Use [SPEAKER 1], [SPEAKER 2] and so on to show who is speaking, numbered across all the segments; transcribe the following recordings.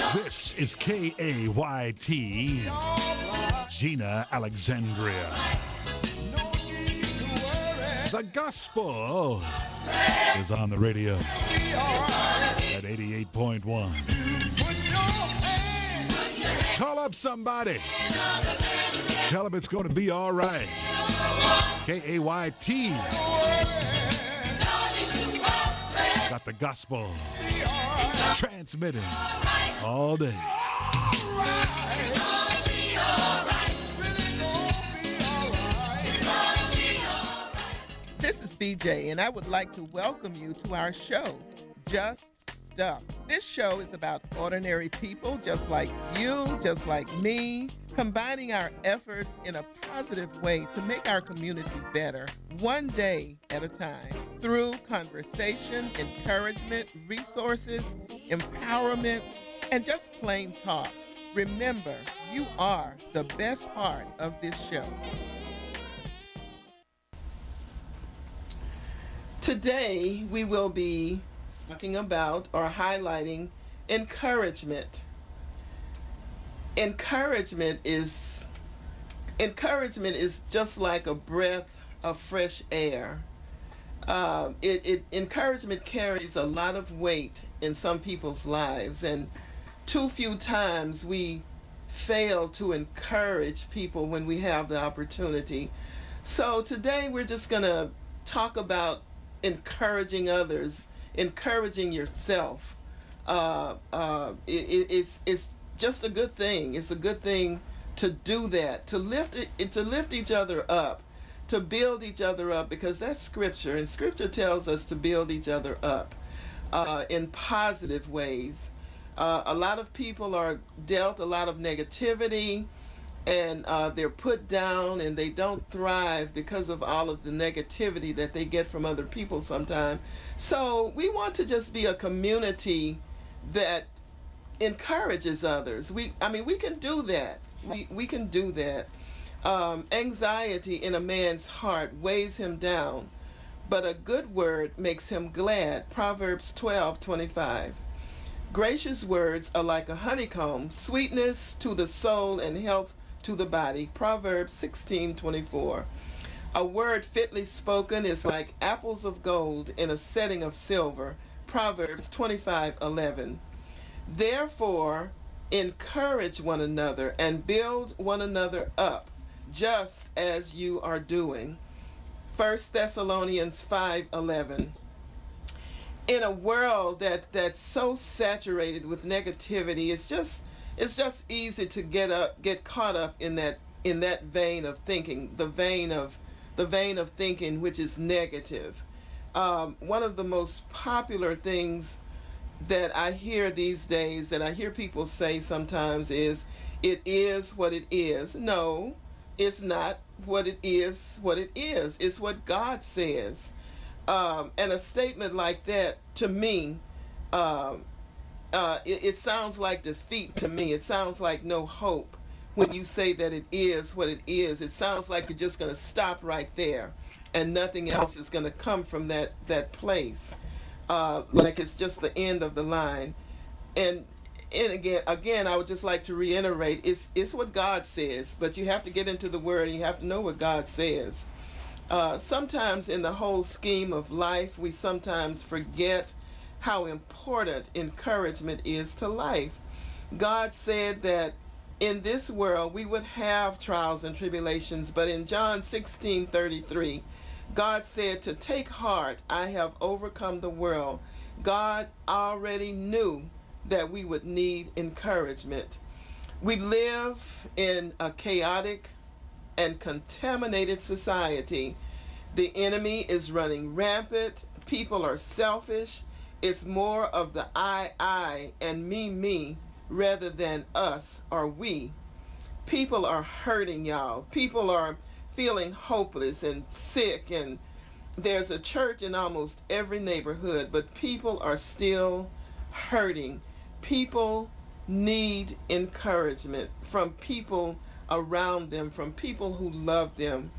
[SPEAKER 1] This is KAYT, Gina Alexandria. The gospel is on the radio at 88.1. Call up somebody. Tell them it's going to be all right. KAYT. Got the gospel transmitting all day.
[SPEAKER 2] This is BJ, and I would like to welcome you to our show, Just Stuff. This show is about ordinary people just like you, just like me, combining our efforts in a positive way to make our community better, one day at a time, through conversation, encouragement, resources, empowerment, and just plain talk. Remember, you are the best part of this show. Today, we will be talking about or highlighting encouragement. Encouragement is just like a breath of fresh air. Encouragement carries a lot of weight in some people's lives, and too few times we fail to encourage people when we have the opportunity. So today we're just going to talk about encouraging others, encouraging yourself. It's just a good thing. It's a good thing to do that, to lift each other up, to build each other up, because that's scripture, and scripture tells us to build each other up in positive ways. A lot of people are dealt a lot of negativity, and they're put down, and they don't thrive because of all of the negativity that they get from other people sometimes. So we want to just be a community that encourages others. We can do that. We can do that. Anxiety in a man's heart weighs him down, but a good word makes him glad. Proverbs 12:25. Gracious words are like a honeycomb, sweetness to the soul and health to the body. Proverbs 16:24. A word fitly spoken is like apples of gold in a setting of silver. Proverbs 25:11. Therefore, encourage one another and build one another up, just as you are doing. 1 Thessalonians 5:11. In a world that's so saturated with negativity, it's just easy to get caught up in that vein of thinking, the vein of thinking which is negative. One of the most popular things that I hear these days, that I hear people say sometimes, is it is what it is. No, it's not what it is. What it is, it's what God says. And a statement like that, to me, it sounds like defeat to me. It sounds like no hope when you say that it is what it is. It sounds like you're just going to stop right there, and nothing else is going to come from that place. Like it's just the end of the line. And again, I would just like to reiterate, it's what God says, but you have to get into the Word and you have to know what God says. Sometimes in the whole scheme of life, we sometimes forget how important encouragement is to life. God said that in this world we would have trials and tribulations, but in John 16:33, God said to take heart, I have overcome the world. God already knew that we would need encouragement. We live in a chaotic and contaminated society. The enemy is running rampant. People are selfish. It's more of the I, and me, rather than us or we. People are hurting, y'all. People are feeling hopeless and sick, and there's a church in almost every neighborhood, but people are still hurting. People need encouragement from people around them, from people who love them.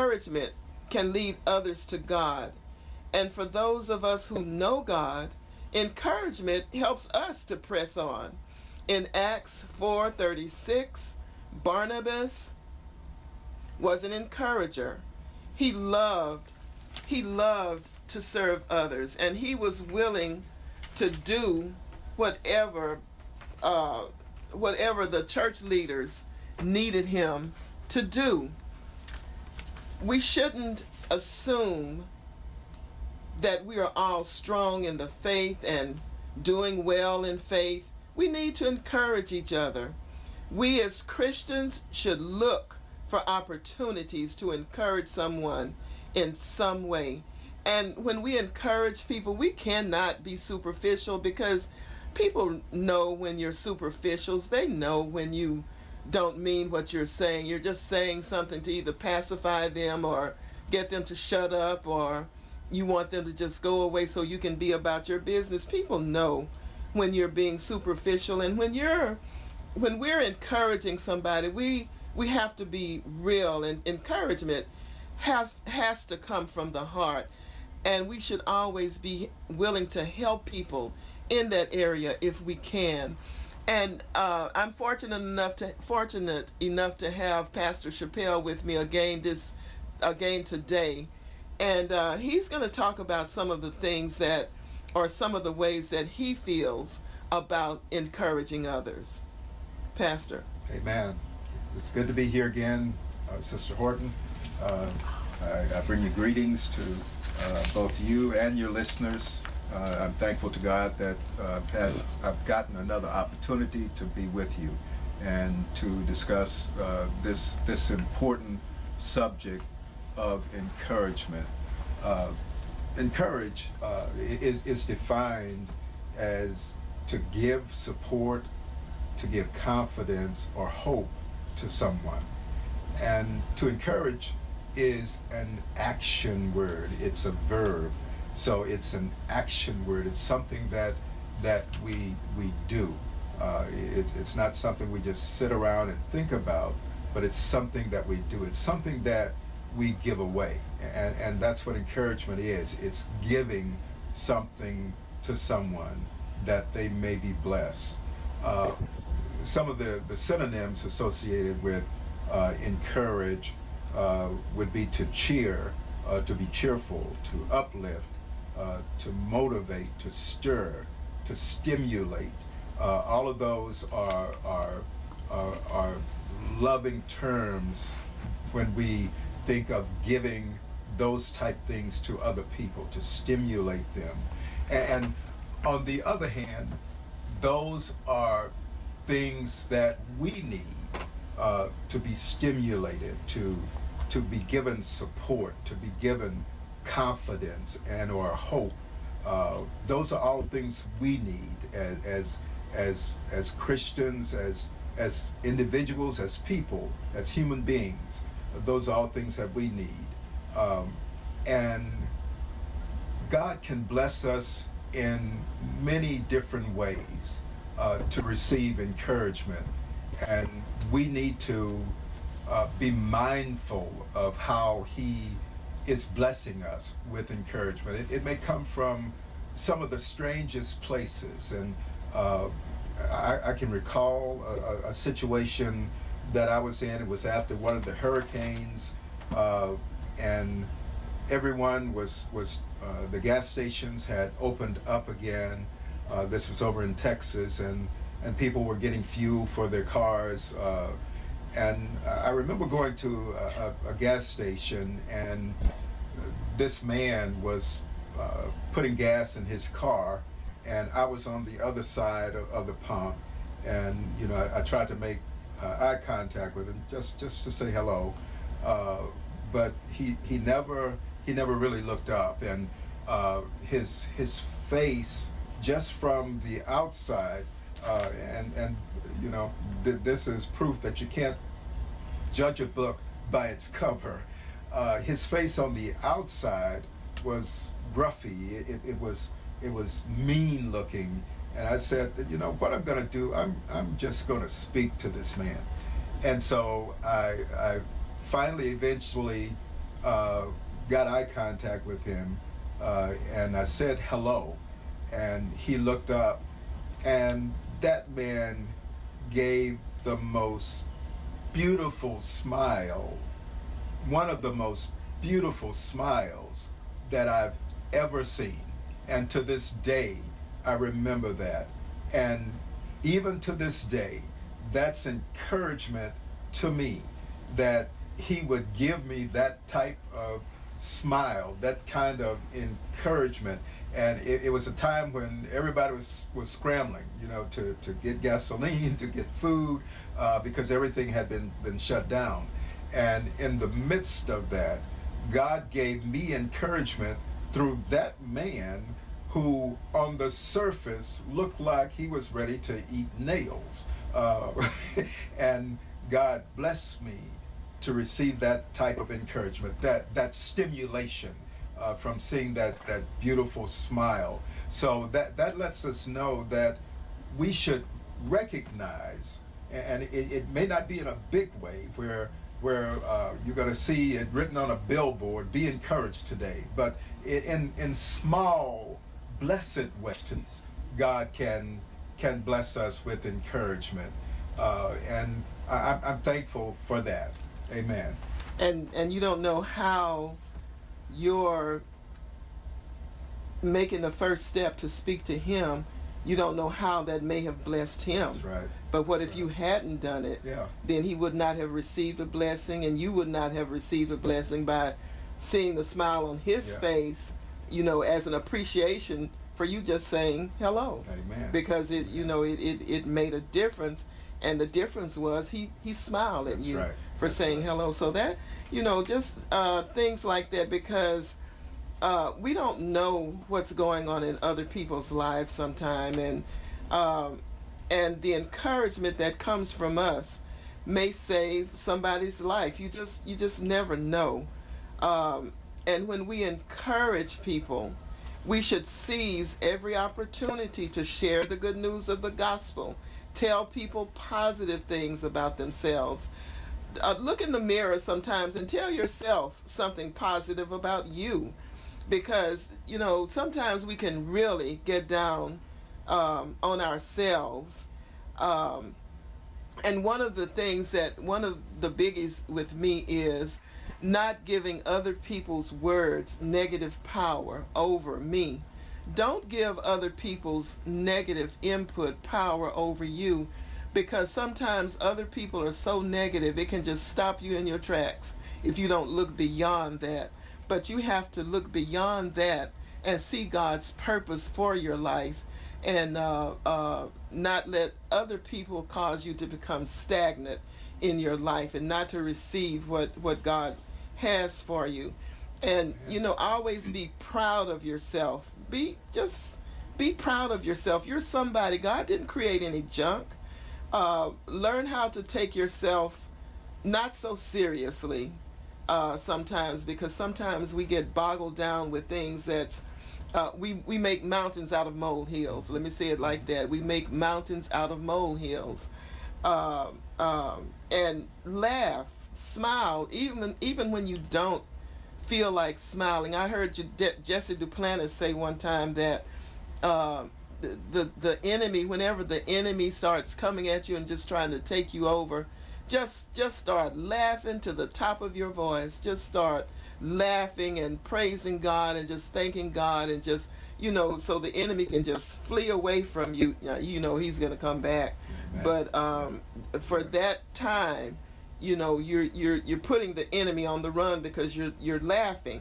[SPEAKER 2] Encouragement can lead others to God. And for those of us who know God, Encouragement helps us to press on. In Acts 4:36, Barnabas was an encourager. He loved he loved to serve others, and he was willing to do whatever uh, whatever the church leaders needed him to do. We shouldn't assume that we are all strong in the faith and doing well in faith. We need to encourage each other. We as Christians should look for opportunities to encourage someone in some way. And when we encourage people, we cannot be superficial, because people know when you're superficials. They know when you don't mean what you're saying. You're just saying something to either pacify them or get them to shut up, or you want them to just go away so you can be about your business. People know when you're being superficial, and when we're encouraging somebody, we have to be real, and encouragement has to come from the heart, and we should always be willing to help people in that area if we can. And I'm fortunate enough to have Pastor Chappelle with me again today, and he's going to talk about some of the things that, or some of the ways that he feels about encouraging others. Pastor.
[SPEAKER 3] Amen. It's good to be here again, Sister Horton. I bring you greetings to both you and your listeners. I'm thankful to God that I've gotten another opportunity to be with you and to discuss this important subject of encouragement. Encourage is defined as to give support, to give confidence or hope to someone. And to encourage is an action word. It's a verb. So it's an action word. It's something that we do. It's not something we just sit around and think about, but it's something that we do. It's something that we give away. And that's what encouragement is. It's giving something to someone that they may be blessed. Some of the synonyms associated with encourage would be to cheer, to be cheerful, to uplift, to motivate, to stir, to stimulate. All of those are loving terms when we think of giving those type things to other people, to stimulate them. And on the other hand, those are things that we need to be stimulated, to be given support, to be given confidence and or hope. Those are all things we need as Christians, as individuals, as people, as human beings. Those are all things that we need. And God can bless us in many different ways to receive encouragement. And we need to be mindful of how He is blessing us with encouragement. It may come from some of the strangest places. And I can recall a situation that I was in. It was after one of the hurricanes, and everyone was the gas stations had opened up again. This was over in Texas, and people were getting fuel for their cars. And I remember going to a gas station, and this man was putting gas in his car, and I was on the other side of the pump. And I tried to make eye contact with him just to say hello, but he never really looked up. And his face, just from the outside, and this is proof that you can't judge a book by its cover. His face on the outside was gruffy. It was mean looking. And I said, what I'm going to do, I'm just going to speak to this man. And so I finally, eventually got eye contact with him, and I said hello. and he looked up, and that man gave the most beautiful smile, one of the most beautiful smiles that I've ever seen. And to this day, I remember that. And even to this day, that's encouragement to me, that he would give me that type of smile, that kind of encouragement. And it was a time when everybody was scrambling, to get gasoline, to get food, because everything had been shut down. And in the midst of that, God gave me encouragement through that man who on the surface looked like he was ready to eat nails. And God blessed me to receive that type of encouragement, that stimulation from seeing that beautiful smile. So that lets us know that we should recognize, and it may not be in a big way where you're going to see it written on a billboard, be encouraged today, but in small, blessed ways, God can bless us with encouragement. And I'm thankful for that. Amen.
[SPEAKER 2] And you don't know how you're making the first step to speak to him. You don't know how that may have blessed him.
[SPEAKER 3] That's right.
[SPEAKER 2] But what if you hadn't done it?
[SPEAKER 3] Yeah.
[SPEAKER 2] Then he would not have received a blessing, and you would not have received a blessing by seeing the smile on his face, as an appreciation for you just saying hello.
[SPEAKER 3] Amen.
[SPEAKER 2] Because it made a difference, and the difference was he smiled at
[SPEAKER 3] That's
[SPEAKER 2] you
[SPEAKER 3] right.
[SPEAKER 2] for
[SPEAKER 3] That's
[SPEAKER 2] saying
[SPEAKER 3] right.
[SPEAKER 2] hello. So that, just things like that, because we don't know what's going on in other people's lives sometime, and the encouragement that comes from us may save somebody's life. You just never know. And when we encourage people, we should seize every opportunity to share the good news of the gospel. Tell people positive things about themselves. Look in the mirror sometimes and tell yourself something positive about you, because sometimes we can really get down on ourselves. And one of the biggies with me is not giving other people's words negative power over me. Don't give other people's negative input power over you, because sometimes other people are so negative it can just stop you in your tracks if you don't look beyond that. But you have to look beyond that and see God's purpose for your life, and not let other people cause you to become stagnant in your life, and not to receive what God has for you. And always be proud of yourself. Be proud of yourself. You're somebody. God didn't create any junk. Learn how to take yourself not so seriously sometimes, because sometimes we get boggled down with things that's we make mountains out of molehills. Let me say it like that. We make mountains out of molehills. And laugh, smile, even when you don't feel like smiling. I heard Jesse Duplantis say one time that the enemy, whenever the enemy starts coming at you and just trying to take you over, just start laughing to the top of your voice. Just start laughing and praising God and just thanking God, and just so the enemy can just flee away from you. He's gonna come back.
[SPEAKER 3] Amen.
[SPEAKER 2] But for that time, you're putting the enemy on the run because you're laughing.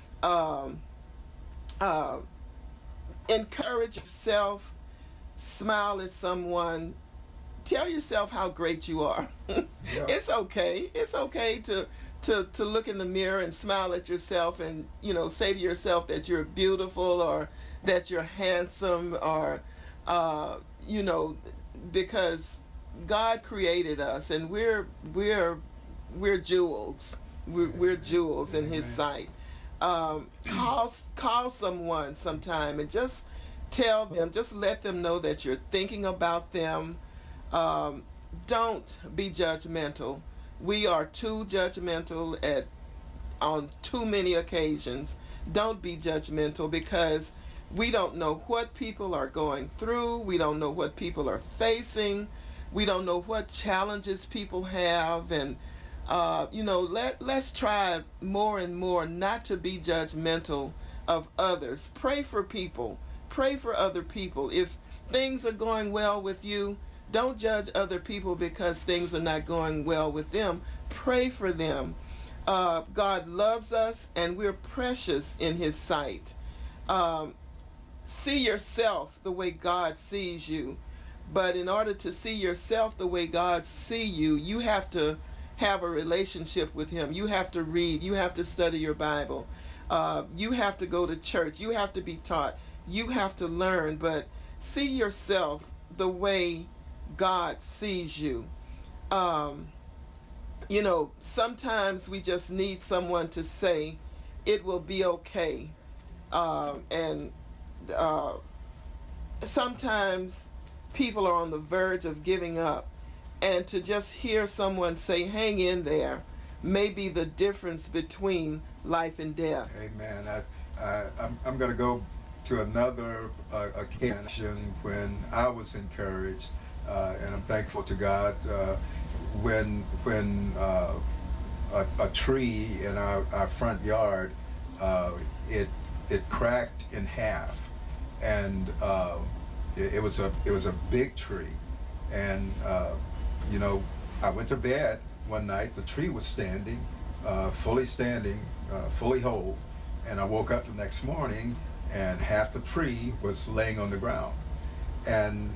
[SPEAKER 2] Encourage yourself, smile at someone, tell yourself how great you are.
[SPEAKER 3] Yeah.
[SPEAKER 2] It's okay. It's okay to look in the mirror and smile at yourself, and say to yourself that you're beautiful, or that you're handsome, or because God created us, and we're jewels. We're jewels in His sight. Call someone sometime and just tell them, just let them know that you're thinking about them. Don't be judgmental. We are too judgmental on too many occasions. Don't be judgmental, because We don't know what people are going through. We don't know what people are facing. We don't know what challenges people have. And, let's try more and more not to be judgmental of others. Pray for people. Pray for other people. If things are going well with you, don't judge other people because things are not going well with them. Pray for them. God loves us and we're precious in His sight. See yourself the way God sees you. But in order to see yourself the way God sees you, you have to have a relationship with Him. You have to read. You have to study your Bible. You have to go to church. You have to be taught. You have to learn. But see yourself the way God sees you. Sometimes we just need someone to say, it will be okay. And sometimes people are on the verge of giving up, and to just hear someone say, hang in there, may be the difference between life and death.
[SPEAKER 3] Amen. I'm going to go to another occasion when I was encouraged, and I'm thankful to God when a tree in our front yard, it cracked in half, and it was a big tree, and I went to bed one night. The tree was standing, fully whole, and I woke up the next morning, and half the tree was laying on the ground, and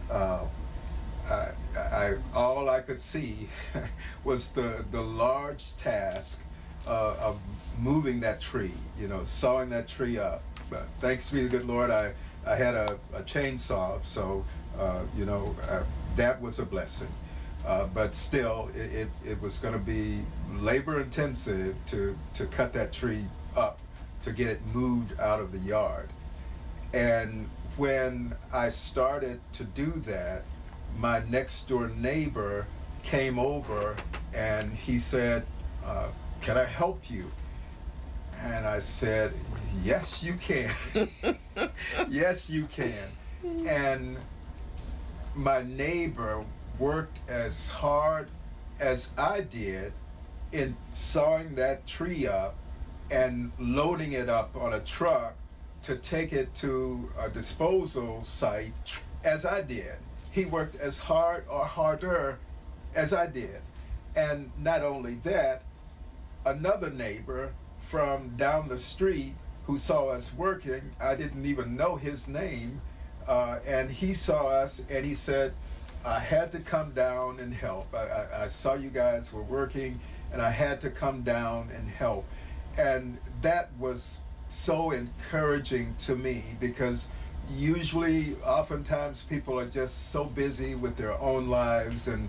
[SPEAKER 3] all I could see was the large task of moving that tree, sawing that tree up. But thanks be to the good Lord, I had a chainsaw, so that was a blessing. But still, it was going to be labor intensive to cut that tree up, to get it moved out of the yard. And when I started to do that, my next door neighbor came over and he said, can I help you? And I said, yes, you can. Yes, you can. And my neighbor worked as hard as I did in sawing that tree up and loading it up on a truck to take it to a disposal site as I did. He worked as hard or harder as I did. And not only that, another neighbor from down the street who saw us working, I didn't even know his name, and he saw us and he said, I had to come down and help. I saw you guys were working and I had to come down and help. And that was so encouraging to me, because oftentimes people are just so busy with their own lives, and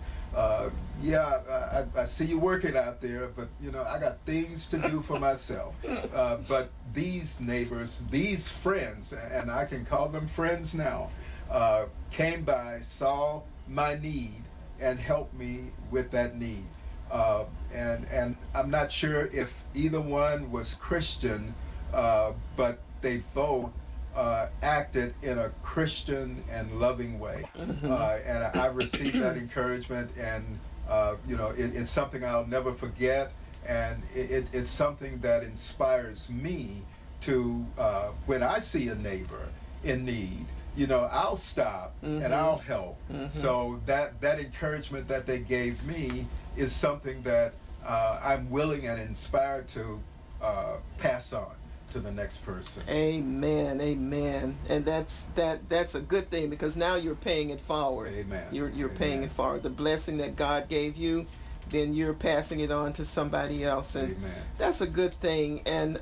[SPEAKER 3] I see you working out there, but I got things to do for myself. But these neighbors, these friends, and I can call them friends now, came by, saw my need, and helped me with that need. And I'm not sure if either one was Christian, but they both acted in a Christian and loving way. And I received that encouragement, and it's something I'll never forget, and it's something that inspires me to, when I see a neighbor in need, I'll stop and I'll help. So that encouragement that they gave me is something that I'm willing and inspired to pass on to the next person.
[SPEAKER 2] Amen, amen. And that's a good thing, because now you're paying it forward.
[SPEAKER 3] Amen.
[SPEAKER 2] You're paying it forward. The blessing that God gave you, then you're passing it on to somebody else, and
[SPEAKER 3] amen.
[SPEAKER 2] That's a good thing. And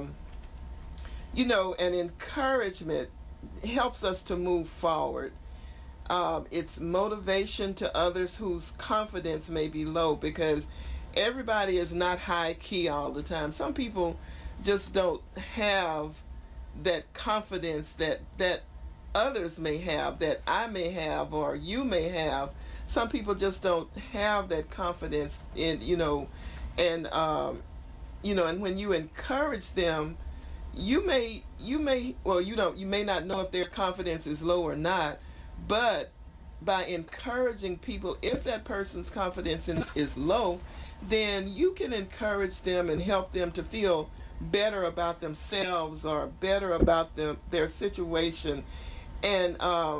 [SPEAKER 2] an encouragement helps us to move forward. It's motivation to others whose confidence may be low, because everybody is not high key all the time. Some people just don't have that confidence that others may have, that I may have, or you may have. Some people just don't have that confidence in, and when you encourage them, well, you may not know if their confidence is low or not, but by encouraging people, if that person's confidence is low, then you can encourage them and help them to feel better about themselves or better about their situation. And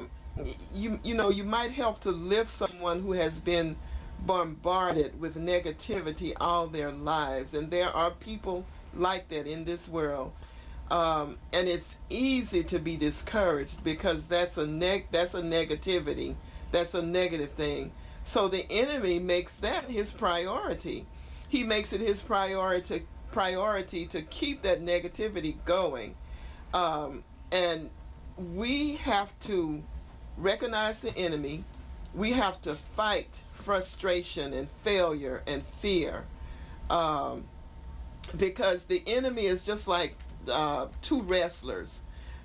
[SPEAKER 2] you might help to lift someone who has been bombarded with negativity all their lives, and there are people like that in this world. And it's easy to be discouraged because that's a negativity, that's a negative thing. So the enemy makes that his priority. He makes it his priority to keep that negativity going. And we have to recognize the enemy. We have to fight frustration and failure and fear, um, because the enemy is just like two wrestlers,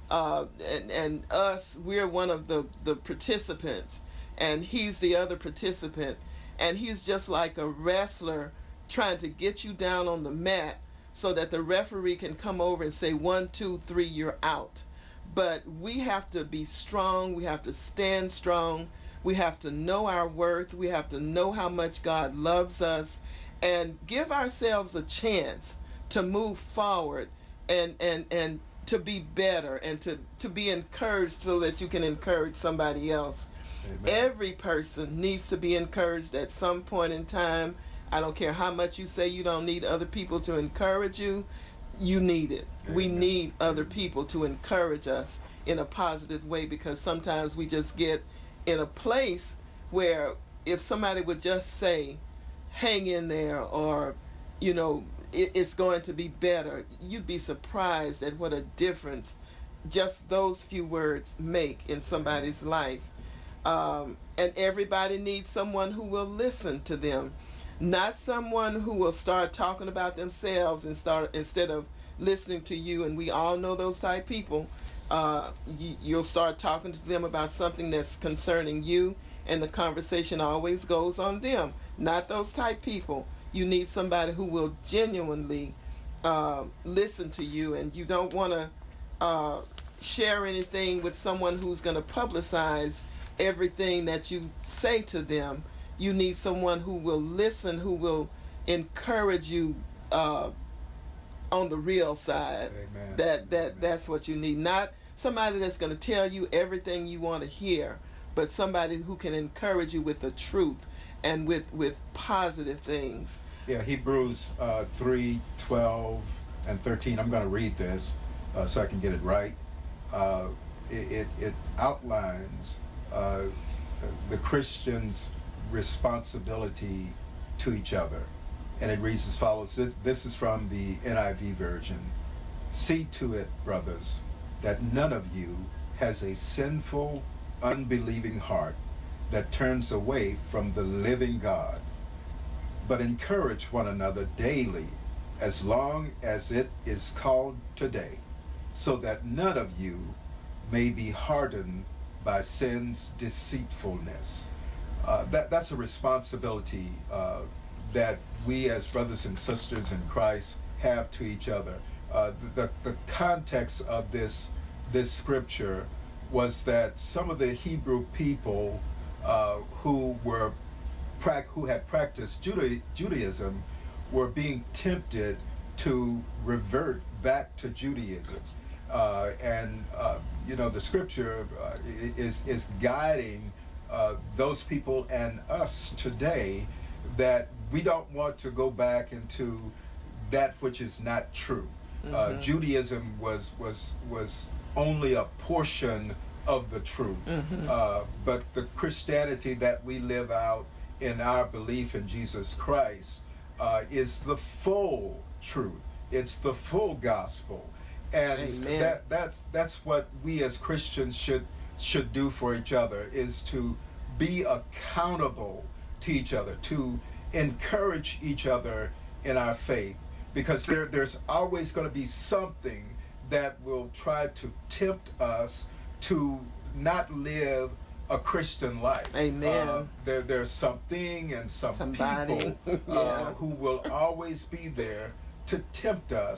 [SPEAKER 2] and us, we're one of the participants, and he's the other participant, and he's just like a wrestler trying to get you down on the mat so that the referee can come over and say 1, 2, 3, you're out. But we have to be strong. We have to stand strong. We have to know our worth. We have to know how much God loves us and give ourselves a chance to move forward and to be better and to be encouraged so that you can encourage somebody else.
[SPEAKER 3] Amen.
[SPEAKER 2] Every person needs to be encouraged at some point in time. I don't care how much you say you don't need other people to encourage you. You need it.
[SPEAKER 3] Amen.
[SPEAKER 2] We need other people to encourage us in a positive way, because sometimes we just get in a place where if somebody would just say, hang in there, or, it's going to be better, you'd be surprised at what a difference just those few words make in somebody's life. And everybody needs someone who will listen to them, not someone who will start talking about themselves instead of listening to you. And we all know those type people. You'll start talking to them about something that's concerning you, and the conversation always goes on them. Not those type people. You need somebody who will genuinely listen to you, and you don't want to share anything with someone who's going to publicize everything that you say to them. You need someone who will listen, who will encourage you on the real side.
[SPEAKER 3] Amen.
[SPEAKER 2] That's what you need. Not somebody that's going to tell you everything you want to hear, but somebody who can encourage you with the truth and with positive things.
[SPEAKER 3] Yeah, Hebrews 3:12 and 13. I'm going to read this so I can get it right. It outlines the Christian's responsibility to each other. And it reads as follows. This is from the NIV version. See to it, brothers, that none of you has a sinful, unbelieving heart that turns away from the living God, but encourage one another daily, as long as it is called today, so that none of you may be hardened by sin's deceitfulness. That's a responsibility that we as brothers and sisters in Christ have to each other. The context of this scripture was that some of the Hebrew people who had practiced Judaism were being tempted to revert back to Judaism, and the scripture is guiding those people and us today, that we don't want to go back into that which is not true. Mm-hmm. Judaism was only a portion of the truth. Mm-hmm. But the Christianity that we live out in our belief in Jesus Christ is the full truth. It's the full gospel. And that's what we as Christians should do for each other, is to be accountable to each other, to encourage each other in our faith, because there's always going to be something that will try to tempt us to not live a Christian life.
[SPEAKER 2] Amen.
[SPEAKER 3] There's something and somebody
[SPEAKER 2] people
[SPEAKER 3] who will always be there to tempt us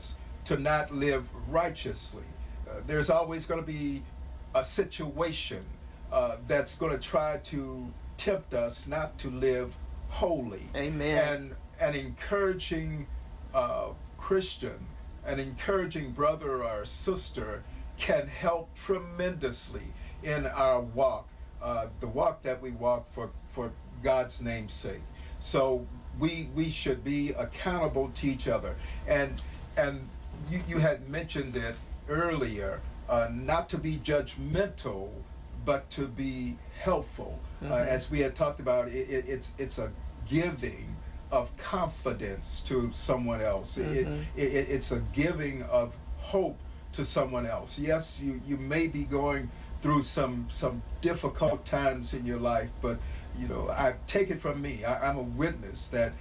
[SPEAKER 3] to not live righteously. There's always going to be a situation that's going to try to tempt us not to live holy.
[SPEAKER 2] Amen.
[SPEAKER 3] And an encouraging Christian, an encouraging brother or sister can help tremendously in our walk, the walk that we walk for God's name's sake. So we should be accountable to each other. And you had mentioned it earlier, not to be judgmental, but to be helpful. As we had talked about, it's a giving of confidence to someone else. It's a giving of hope to someone else. Yes, you may be going through some difficult times in your life, but I take it from me. I'm a witness that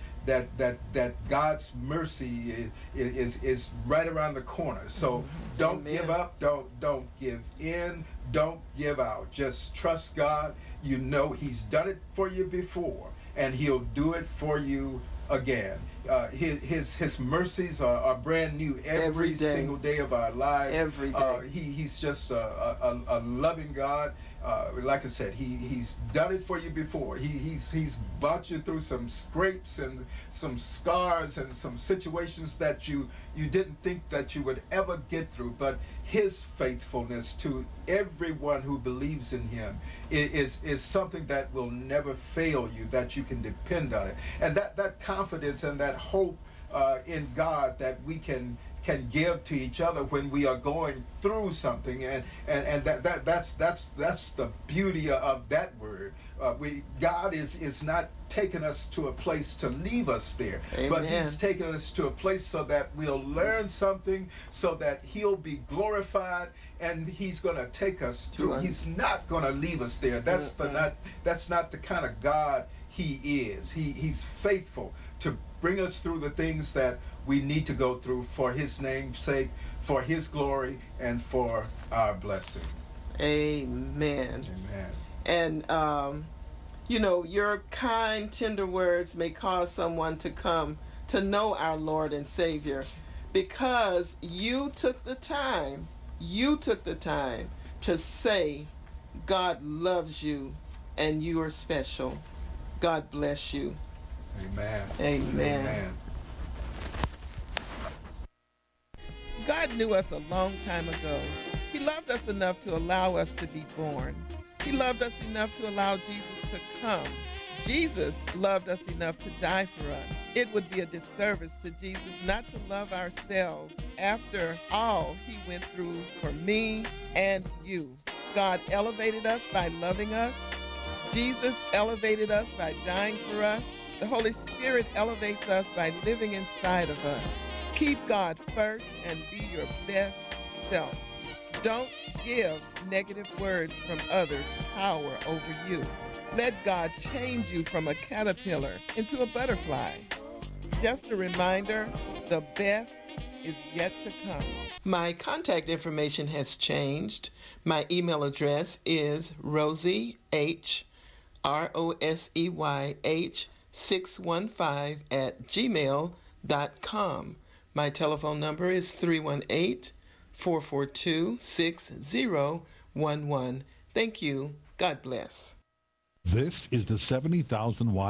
[SPEAKER 3] God's mercy is right around the corner. So don't give up, don't give in, don't give out. Just trust God. You know He's done it for you before, and He'll do it for you again. His mercies are brand new every single day of our lives.
[SPEAKER 2] Every day.
[SPEAKER 3] He's just a loving God. Like I said, he's done it for you before. He's brought you through some scrapes and some scars and some situations that you didn't think that you would ever get through. But His faithfulness to everyone who believes in Him is something that will never fail you, that you can depend on it. And that confidence and that hope in God that we can give to each other when we are going through something, and that's the beauty of that word. God is not taking us to a place to leave us there. Amen. But He's taking us to a place so that we'll learn something, so that He'll be glorified, and He's going to take us through. He's not going to leave us there. That's not the kind of God He is. He's faithful to bring us through the things that we need to go through for His name's sake, for His glory, and for our blessing.
[SPEAKER 2] Amen.
[SPEAKER 3] Amen.
[SPEAKER 2] And your kind, tender words may cause someone to come to know our Lord and Savior, because you took the time to say God loves you and you are special. God bless you.
[SPEAKER 3] Amen.
[SPEAKER 2] Amen.
[SPEAKER 3] Amen.
[SPEAKER 2] God knew us a long time ago. He loved us enough to allow us to be born. He loved us enough to allow Jesus to come. Jesus loved us enough to die for us. It would be a disservice to Jesus not to love ourselves after all He went through for me and you. God elevated us by loving us. Jesus elevated us by dying for us. The Holy Spirit elevates us by living inside of us. Keep God first and be your best self. Don't give negative words from others power over you. Let God change you from a caterpillar into a butterfly. Just a reminder, the best is yet to come. My contact information has changed. My email address is Rosie H, ROSEYH 615@gmail.com. My telephone number is 318-442-6011. Thank you. God bless.
[SPEAKER 1] This is the 70,000 watt